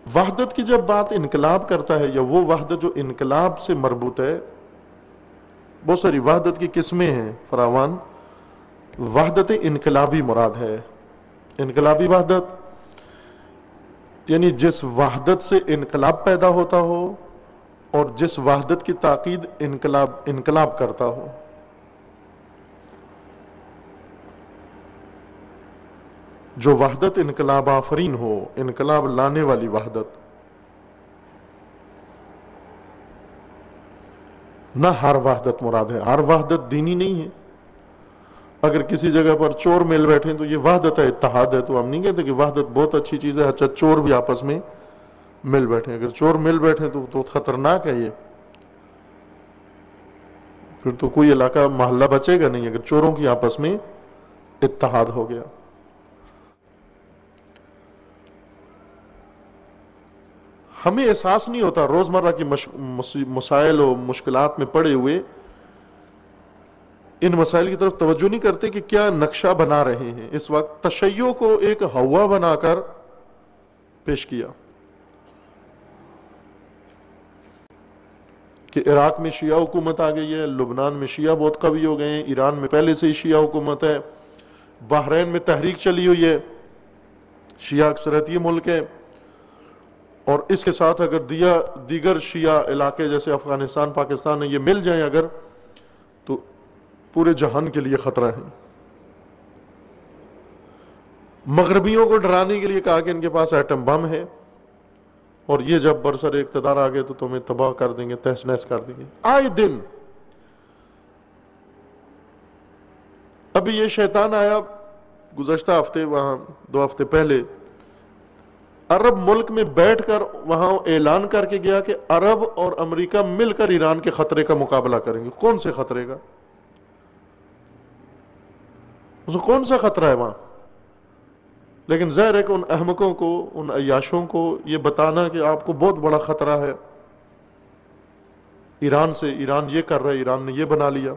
وحدت کی جب بات انقلاب کرتا ہے، یا وہ وحدت جو انقلاب سے مربوط ہے، بہت ساری وحدت کی قسمیں ہیں فراوان، وحدت انقلابی مراد ہے۔ انقلابی وحدت یعنی جس وحدت سے انقلاب پیدا ہوتا ہو اور جس وحدت کی تاکید انقلاب کرتا ہو۔ جو وحدت انقلاب آفرین ہو، انقلاب لانے والی وحدت۔ نہ ہر وحدت مراد ہے، ہر وحدت دینی نہیں ہے۔ اگر کسی جگہ پر چور مل بیٹھے تو یہ وحدت ہے، اتحاد ہے، تو ہم نہیں کہتے کہ وحدت بہت اچھی چیز ہے، اچھا چور بھی آپس میں مل بیٹھے۔ اگر چور مل بیٹھے تو خطرناک ہے یہ، پھر تو کوئی علاقہ محلہ بچے گا نہیں اگر چوروں کی آپس میں اتحاد ہو گیا۔ ہمیں احساس نہیں ہوتا روزمرہ کی مسائل و مشکلات میں پڑے ہوئے ان مسائل کی طرف توجہ نہیں کرتے کہ کیا نقشہ بنا رہے ہیں۔ اس وقت تشیع کو ایک ہوا بنا کر پیش کیا کہ عراق میں شیعہ حکومت آ گئی ہے، لبنان میں شیعہ بہت قوی ہو گئے ہیں، ایران میں پہلے سے ہی شیعہ حکومت ہے، بحرین میں تحریک چلی ہوئی ہے، شیعہ اکثریتی ملک ہے، اور اس کے ساتھ اگر دیگر شیعہ علاقے جیسے افغانستان، پاکستان یہ مل جائیں اگر، تو پورے جہان کے لیے خطرہ ہے۔ مغربیوں کو ڈرانے کے لیے کہا کہ ان کے پاس ایٹم بم ہے، اور یہ جب برسر اقتدار آ گئے تو تمہیں تباہ کر دیں گے، تہس نہس کر دیں گے۔ آئے دن ابھی یہ شیطان آیا گزشتہ ہفتے، وہاں 2 ہفتے پہلے عرب ملک میں بیٹھ کر وہاں اعلان کر کے گیا کہ عرب اور امریکہ مل کر ایران کے خطرے کا مقابلہ کریں گے۔ کون سے خطرے کا؟ اسے کون سا خطرہ ہے وہاں؟ لیکن ظاہر ہے کہ ان احمقوں کو، ان عیاشوں کو یہ بتانا کہ آپ کو بہت بڑا خطرہ ہے ایران سے، ایران یہ کر رہا ہے، ایران نے یہ بنا لیا۔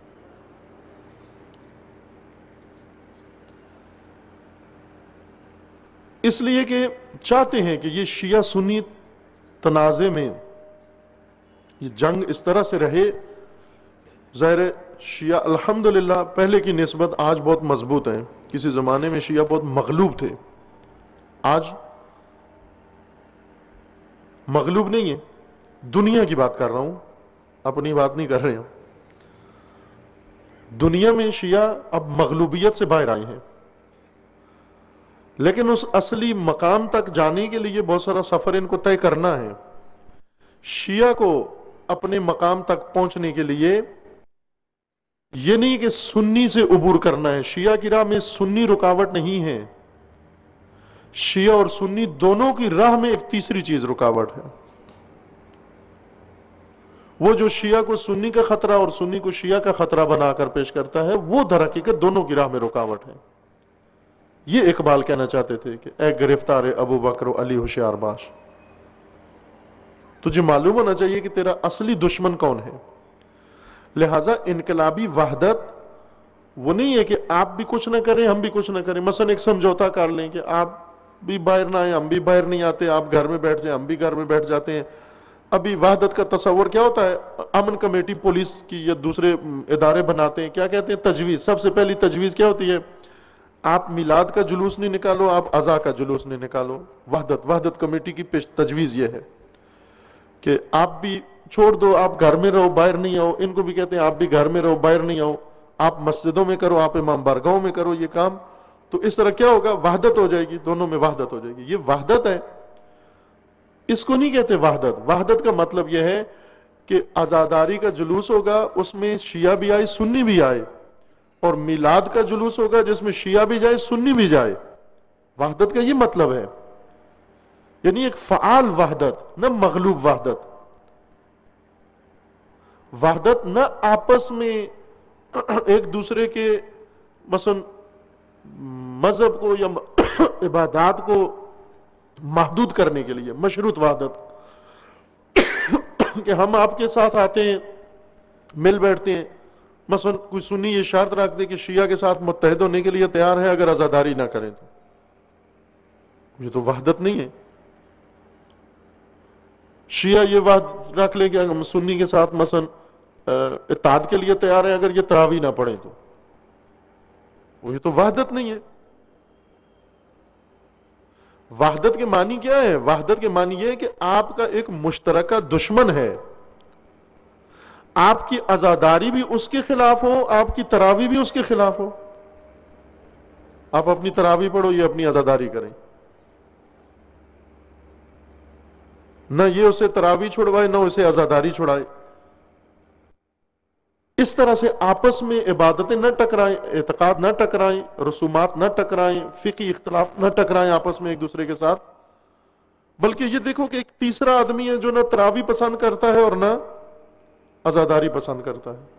اس لیے کہ چاہتے ہیں کہ یہ شیعہ سنی تنازع میں یہ جنگ اس طرح سے رہے۔ ظاہر ہے شیعہ الحمدللہ پہلے کی نسبت آج بہت مضبوط ہیں۔ کسی زمانے میں شیعہ بہت مغلوب تھے، آج مغلوب نہیں ہے۔ دنیا کی بات کر رہا ہوں، اپنی بات نہیں کر رہے ہوں۔ دنیا میں شیعہ اب مغلوبیت سے باہر آئے ہیں، لیکن اس اصلی مقام تک جانے کے لیے بہت سارا سفر ان کو طے کرنا ہے۔ شیعہ کو اپنے مقام تک پہنچنے کے لیے یہ نہیں کہ سنی سے عبور کرنا ہے، شیعہ کی راہ میں سنی رکاوٹ نہیں ہے، شیعہ اور سنی دونوں کی راہ میں ایک تیسری چیز رکاوٹ ہے۔ وہ جو شیعہ کو سنی کا خطرہ اور سنی کو شیعہ کا خطرہ بنا کر پیش کرتا ہے، وہ در حقیقت دونوں کی راہ میں رکاوٹ ہے۔ یہ اقبال کہنا چاہتے تھے کہ اے گرفتار ابو بکر و علی ہوشیار باش، تجھے معلوم ہونا چاہیے کہ تیرا اصلی دشمن کون ہے۔ لہٰذا انقلابی وحدت وہ نہیں ہے کہ آپ بھی کچھ نہ کریں ہم بھی کچھ نہ کریں۔ مثلا ایک سمجھوتا کر لیں کہ آپ بھی باہر نہ آئیں، ہم بھی باہر نہیں آتے، آپ گھر میں بیٹھ جائیں، ہم بھی گھر میں بیٹھ جاتے ہیں۔ ابھی وحدت کا تصور کیا ہوتا ہے؟ امن کمیٹی پولیس کی یا دوسرے ادارے بناتے ہیں، کیا کہتے ہیں؟ تجویز۔ سب سے پہلی تجویز کیا ہوتی ہے؟ آپ میلاد کا جلوس نہیں نکالو، آپ عزا کا جلوس نہیں نکالو۔ وحدت کمیٹی کی تجویز یہ ہے کہ آپ بھی چھوڑ دو، آپ گھر میں رہو، باہر نہیں آؤ۔ ان کو بھی کہتے ہیں آپ بھی گھر میں رہو، باہر نہیں آؤ، آپ مسجدوں میں کرو، آپ امام بارگاہوں میں کرو یہ کام۔ تو اس طرح کیا ہوگا؟ وحدت ہو جائے گی، دونوں میں وحدت ہو جائے گی۔ یہ وحدت ہے، اس کو نہیں کہتے وحدت۔ وحدت کا مطلب یہ ہے کہ عزاداری کا جلوس ہوگا، اس میں شیعہ بھی آئے سنی بھی آئے، اور میلاد کا جلوس ہوگا جس میں شیعہ بھی جائے سنی بھی جائے۔ وحدت کا یہ مطلب ہے، یعنی ایک فعال وحدت، نہ مغلوب وحدت۔ وحدت نہ آپس میں ایک دوسرے کے مثلا مذہب کو یا عبادات کو محدود کرنے کے لیے مشروط وحدت کہ ہم آپ کے ساتھ آتے ہیں، مل بیٹھتے ہیں۔ مثلا کوئی سنی یہ شرط رکھ دے کہ شیعہ کے ساتھ متحد ہونے کے لیے تیار ہے اگر عزاداری نہ کریں تو، یہ تو وحدت نہیں ہے۔ شیعہ یہ بات رکھ لیں کہ ہم سنی کے ساتھ مثلا اتحاد کے لیے تیار ہیں اگر یہ تراویح نہ پڑھیں تو وہ یہ تو وحدت نہیں ہے. وحدت کے معنی کیا ہے؟ وحدت کے معنی یہ ہے کہ آپ کا ایک مشترکہ دشمن ہے، آپ کی عزاداری بھی اس کے خلاف ہو، آپ کی تراویح بھی اس کے خلاف ہو. آپ اپنی تراویح پڑھو، یہ اپنی عزاداری کریں، نہ یہ اسے تراویح چھڑوائے نہ اسے عزاداری چھڑائے. اس طرح سے آپس میں عبادتیں نہ ٹکرائیں، اعتقاد نہ ٹکرائیں، رسومات نہ ٹکرائیں، فقہی اختلاف نہ ٹکرائیں آپس میں ایک دوسرے کے ساتھ. بلکہ یہ دیکھو کہ ایک تیسرا آدمی ہے جو نہ تراویح پسند کرتا ہے اور نہ عزاداری پسند کرتا ہے.